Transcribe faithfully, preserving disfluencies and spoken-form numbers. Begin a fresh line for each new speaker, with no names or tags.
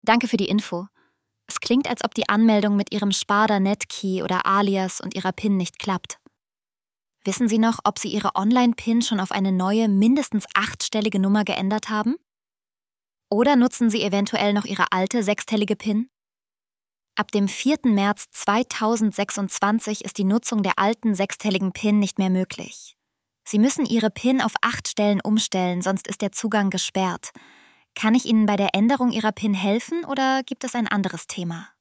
Danke für die Info. Es klingt, als ob die Anmeldung mit Ihrem Sparda-Netkey oder Alias und Ihrer PIN nicht klappt. Wissen Sie noch, ob Sie Ihre Online-PIN schon auf eine neue, mindestens achtstellige Nummer geändert haben? Oder nutzen Sie eventuell noch Ihre alte sechsstellige PIN? Ab dem vierten März zweitausendsechsundzwanzig ist die Nutzung der alten sechsstelligen PIN nicht mehr möglich. Sie müssen Ihre PIN auf acht Stellen umstellen, sonst ist der Zugang gesperrt. Kann ich Ihnen bei der Änderung Ihrer PIN helfen oder gibt es ein anderes Thema?